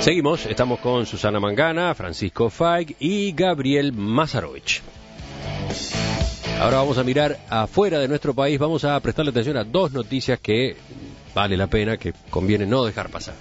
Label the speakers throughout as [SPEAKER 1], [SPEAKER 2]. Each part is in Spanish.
[SPEAKER 1] Seguimos, estamos con Susana Mangana, Francisco Faig y Gabriel Mazarovich. Ahora vamos a mirar afuera de nuestro país, vamos a prestarle atención a dos noticias que vale la pena, que conviene no dejar pasar.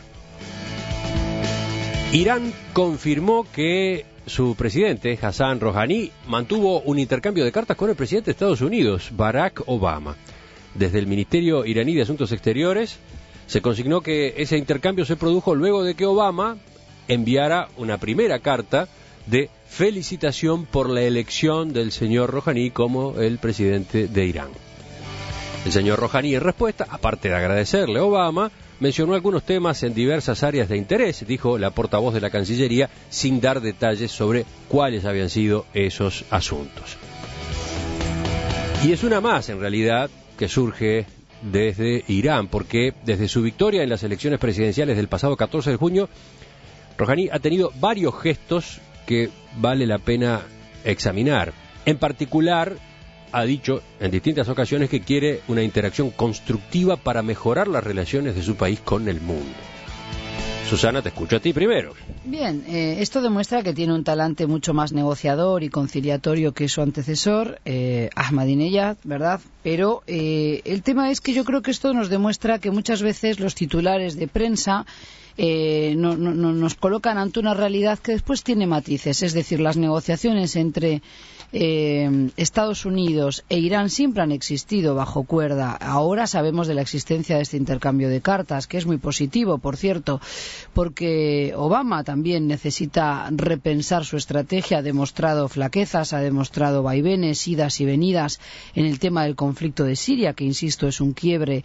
[SPEAKER 1] Irán confirmó que su presidente, Hassan Rouhani, mantuvo un intercambio de cartas con el presidente de Estados Unidos, Barack Obama. Desde el Ministerio iraní de Asuntos Exteriores se consignó que ese intercambio se produjo luego de que Obama enviara una primera carta de felicitación por la elección del señor Rouhani como el presidente de Irán. El señor Rouhani, en respuesta, aparte de agradecerle a Obama, mencionó algunos temas en diversas áreas de interés, dijo la portavoz de la Cancillería, sin dar detalles sobre cuáles habían sido esos asuntos. Y es una más, en realidad, que surge desde Irán, porque desde su victoria en las elecciones presidenciales del pasado 14 de junio, Rouhani ha tenido varios gestos que vale la pena examinar. En particular, ha dicho en distintas ocasiones que quiere una interacción constructiva para mejorar las relaciones de su país con el mundo. Susana, te escucho a ti primero.
[SPEAKER 2] Bien, esto demuestra que tiene un talante mucho más negociador y conciliatorio que su antecesor, Ahmadinejad, ¿verdad? Pero el tema es que yo creo que esto nos demuestra que muchas veces los titulares de prensa nos colocan ante una realidad que después tiene matices. Es decir, las negociaciones entre Estados Unidos e Irán siempre han existido bajo cuerda. Ahora sabemos de la existencia de este intercambio de cartas, que es muy positivo, por cierto, porque Obama también necesita repensar su estrategia. Ha demostrado flaquezas, ha demostrado vaivenes, idas y venidas en el tema del conflicto de Siria, que, insisto, es un quiebre,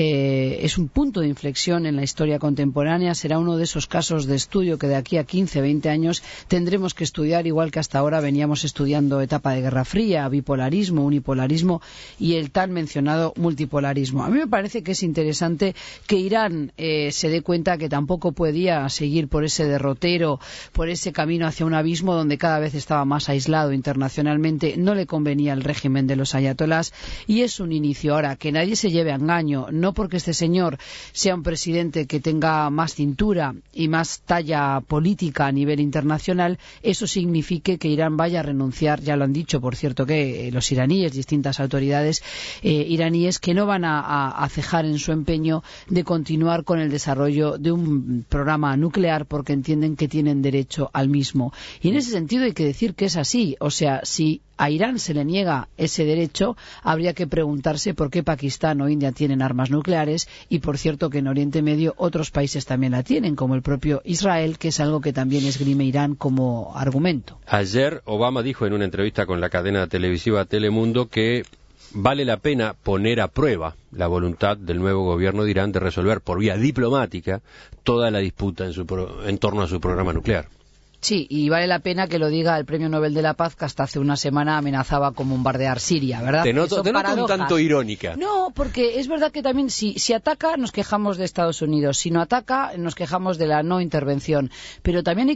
[SPEAKER 2] es un punto de inflexión en la historia contemporánea. Será uno de esos casos de estudio que de aquí a 15, 20 años tendremos que estudiar, igual que hasta ahora veníamos estudiando etapa de Guerra Fría, bipolarismo, unipolarismo y el tan mencionado multipolarismo. A mí me parece que es interesante que Irán se dé cuenta que tampoco podía seguir por ese derrotero, por ese camino hacia un abismo donde cada vez estaba más aislado internacionalmente. No le convenía el régimen de los ayatolás y es un inicio. Ahora, que nadie se lleve a engaño, no porque este señor sea un presidente que tenga más cintura y más talla política a nivel internacional, eso signifique que Irán vaya a renunciar. Ya lo han dicho, por cierto, que los iraníes, distintas autoridades iraníes, que no van a cejar en su empeño de continuar con el desarrollo de un programa nuclear porque entienden que tienen derecho al mismo. Y en ese sentido hay que decir que es así. O sea, si a Irán se le niega ese derecho, habría que preguntarse por qué Pakistán o India tienen armas nucleares y, por cierto, que en Oriente Medio otros países también la tienen, como el propio Israel, que es algo que también esgrime Irán como argumento.
[SPEAKER 1] Ayer Obama dijo en una entrevista con la cadena televisiva Telemundo que vale la pena poner a prueba la voluntad del nuevo gobierno de Irán de resolver por vía diplomática toda la disputa en torno a su programa nuclear.
[SPEAKER 2] Sí, y vale la pena que lo diga el Premio Nobel de la Paz, que hasta hace una semana amenazaba con bombardear Siria, ¿verdad?
[SPEAKER 1] Te noto un tanto irónica.
[SPEAKER 2] No, porque es verdad que también si ataca nos quejamos de Estados Unidos, si no ataca nos quejamos de la no intervención. Pero también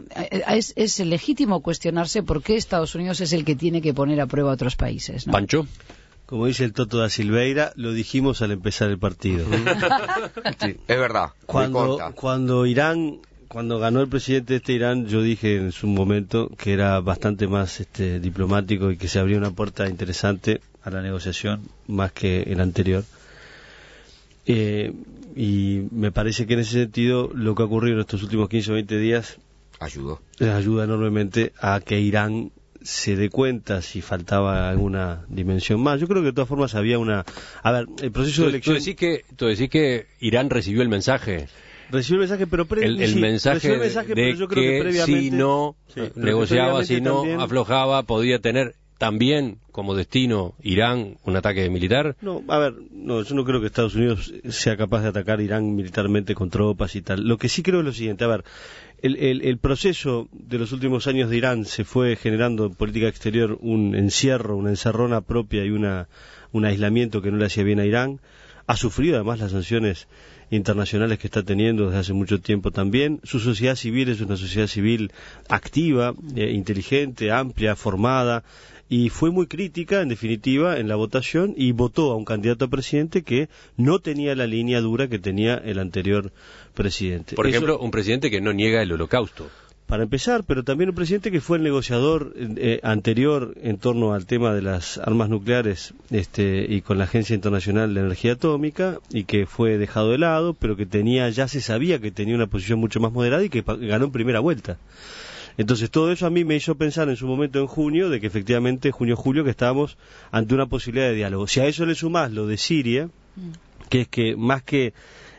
[SPEAKER 2] es legítimo cuestionarse por qué Estados Unidos es el que tiene que poner a prueba a otros países, ¿no?
[SPEAKER 1] Pancho.
[SPEAKER 3] Como dice el Toto da Silveira, lo dijimos al empezar el partido.
[SPEAKER 4] Sí, es verdad.
[SPEAKER 3] Cuando ganó el presidente de Irán, yo dije en su momento que era bastante más diplomático y que se abría una puerta interesante a la negociación, más que el anterior. Y me parece que en ese sentido lo que ha ocurrido en estos últimos 15 o 20 días ayuda enormemente a que Irán se dé cuenta si faltaba alguna dimensión más. Yo creo que de todas formas había una... A ver, el proceso de elección...
[SPEAKER 1] Tú decís que Irán recibió el mensaje...
[SPEAKER 3] Recibió el mensaje, pero
[SPEAKER 1] el mensaje de
[SPEAKER 3] yo creo que previamente,
[SPEAKER 1] si no negociaba, si no también aflojaba, podía tener también como destino Irán un ataque militar.
[SPEAKER 3] Yo no creo que Estados Unidos sea capaz de atacar Irán militarmente con tropas y tal. Lo que sí creo es lo siguiente, el proceso de los últimos años de Irán se fue generando en política exterior un encierro, una encerrona propia y un aislamiento que no le hacía bien a Irán. Ha sufrido además las sanciones internacionales que está teniendo desde hace mucho tiempo también. Su sociedad civil es una sociedad civil activa, inteligente, amplia, formada, y fue muy crítica, en definitiva, en la votación, y votó a un candidato a presidente que no tenía la línea dura que tenía el anterior presidente.
[SPEAKER 1] Por ejemplo, un presidente que no niega el holocausto.
[SPEAKER 3] Para empezar, pero también un presidente que fue el negociador anterior en torno al tema de las armas nucleares y con la Agencia Internacional de Energía Atómica, y que fue dejado de lado, pero que ya se sabía que tenía una posición mucho más moderada y que ganó en primera vuelta. Entonces todo eso a mí me hizo pensar en su momento en junio, de que efectivamente junio-julio que estábamos ante una posibilidad de diálogo. Si a eso le sumás lo de Siria, que es que más que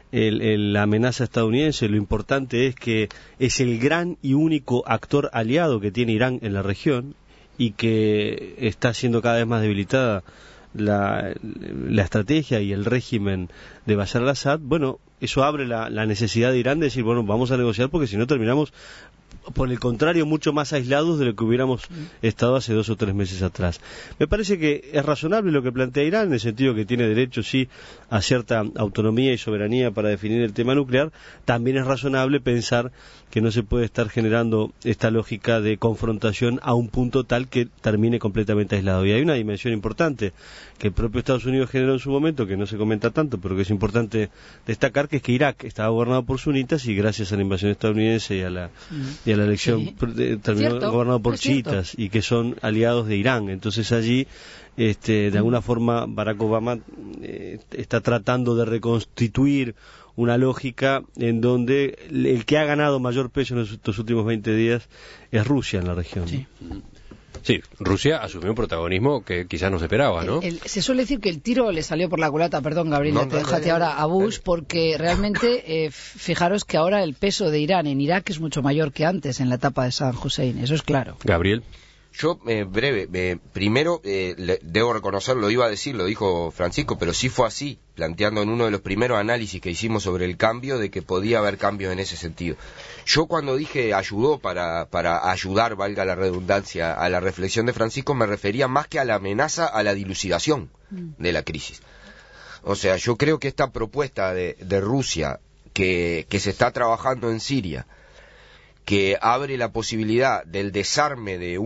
[SPEAKER 3] la amenaza estadounidense, lo importante es que es el gran y único actor aliado que tiene Irán en la región, y que está siendo cada vez más debilitada la estrategia y el régimen de Bashar al-Assad. Bueno, eso abre la necesidad de Irán de decir, bueno, vamos a negociar, porque si no terminamos, por el contrario, mucho más aislados de lo que hubiéramos estado hace 2 o 3 meses atrás. Me parece que es razonable lo que plantea Irán, en el sentido que tiene derecho, sí, a cierta autonomía y soberanía para definir el tema nuclear. También es razonable pensar que no se puede estar generando esta lógica de confrontación a un punto tal que termine completamente aislado. Y hay una dimensión importante que el propio Estados Unidos generó en su momento, que no se comenta tanto, pero que es importante destacar, que es que Irak estaba gobernado por sunitas, y gracias a la invasión estadounidense y a la elección terminó gobernado por chiitas, y que son aliados de Irán. Entonces allí, de alguna forma, Barack Obama está tratando de reconstituir una lógica en donde el que ha ganado mayor peso en estos últimos 20 días es Rusia en la región.
[SPEAKER 2] Sí.
[SPEAKER 1] Sí, Rusia asumió un protagonismo que quizás no se esperaba, ¿no?
[SPEAKER 2] Se suele decir que el tiro le salió por la culata, perdón, Gabriel, déjate ahora a Bush, porque realmente, fijaros que ahora el peso de Irán en Irak es mucho mayor que antes, en la etapa de Saddam Hussein, eso es claro.
[SPEAKER 1] Gabriel.
[SPEAKER 4] Yo, primero, debo reconocer, lo iba a decir, lo dijo Francisco, pero sí fue así, planteando en uno de los primeros análisis que hicimos sobre el cambio, de que podía haber cambios en ese sentido. Yo cuando dije ayudó para ayudar, valga la redundancia, a la reflexión de Francisco, me refería más que a la amenaza, a la dilucidación de la crisis. O sea, yo creo que esta propuesta de Rusia, que se está trabajando en Siria, que abre la posibilidad del desarme de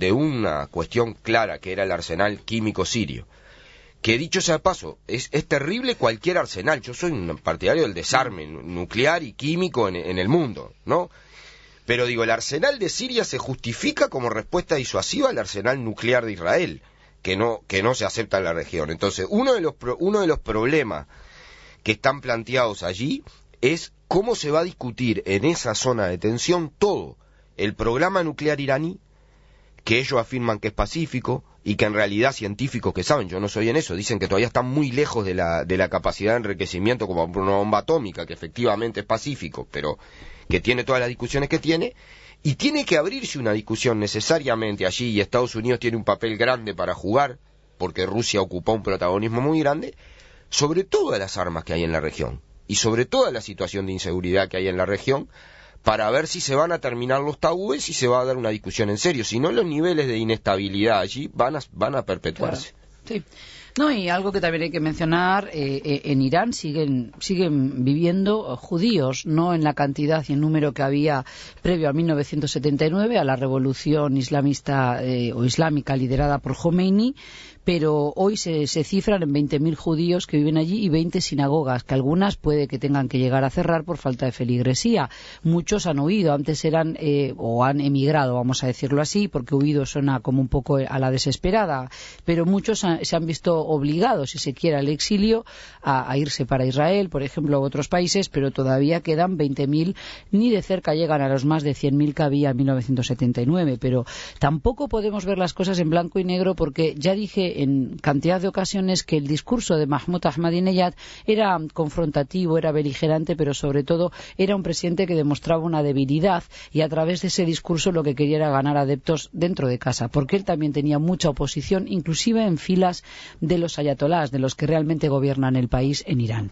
[SPEAKER 4] una cuestión clara, que era el arsenal químico sirio, que dicho sea de paso, es terrible cualquier arsenal. Yo soy un partidario del desarme nuclear y químico en el mundo, ¿no? Pero digo, el arsenal de Siria se justifica como respuesta disuasiva al arsenal nuclear de Israel, que no se acepta en la región. Entonces, uno de los problemas que están planteados allí es cómo se va a discutir en esa zona de tensión todo el programa nuclear iraní, que ellos afirman que es pacífico, y que en realidad científicos que saben, yo no soy en eso, dicen que todavía están muy lejos de la capacidad de enriquecimiento como una bomba atómica, que efectivamente es pacífico, pero que tiene todas las discusiones que tiene, y tiene que abrirse una discusión necesariamente allí, y Estados Unidos tiene un papel grande para jugar, porque Rusia ocupó un protagonismo muy grande, sobre todas las armas que hay en la región, y sobre toda la situación de inseguridad que hay en la región, para ver si se van a terminar los tabúes y se va a dar una discusión en serio. Si no, los niveles de inestabilidad allí van a perpetuarse.
[SPEAKER 2] Claro. Sí. No, y algo que también hay que mencionar, en Irán siguen viviendo judíos, no en la cantidad y el número que había previo a 1979, a la revolución islamista o islámica liderada por Khomeini, pero hoy se cifran en 20.000 judíos que viven allí y 20 sinagogas, que algunas puede que tengan que llegar a cerrar por falta de feligresía. Muchos han huido, antes eran o han emigrado, vamos a decirlo así, porque huido suena como un poco a la desesperada, pero muchos se han visto obligados, si se quiere, al exilio, a irse para Israel, por ejemplo, u otros países, pero todavía quedan 20.000, ni de cerca llegan a los más de 100.000 que había en 1979, pero tampoco podemos ver las cosas en blanco y negro, porque ya dije en cantidad de ocasiones que el discurso de Mahmoud Ahmadinejad era confrontativo, era beligerante, pero sobre todo era un presidente que demostraba una debilidad, y a través de ese discurso lo que quería era ganar adeptos dentro de casa, porque él también tenía mucha oposición, inclusive en filas de los ayatolás, de los que realmente gobiernan el país en Irán.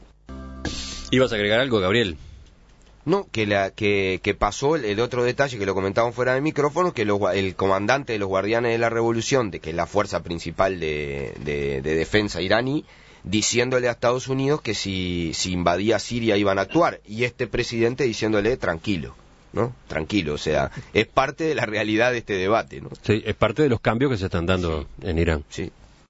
[SPEAKER 1] ¿Ibas a agregar algo, Gabriel?
[SPEAKER 4] No, que pasó el otro detalle que lo comentaban fuera de micrófono, que el comandante de los Guardianes de la Revolución, que es la fuerza principal de defensa iraní, diciéndole a Estados Unidos que si invadía Siria iban a actuar, y este presidente diciéndole tranquilo, ¿no? Tranquilo, o sea, es parte de la realidad de este debate, ¿no?
[SPEAKER 1] Sí, es parte de los cambios que se están dando en Irán.
[SPEAKER 4] Sí.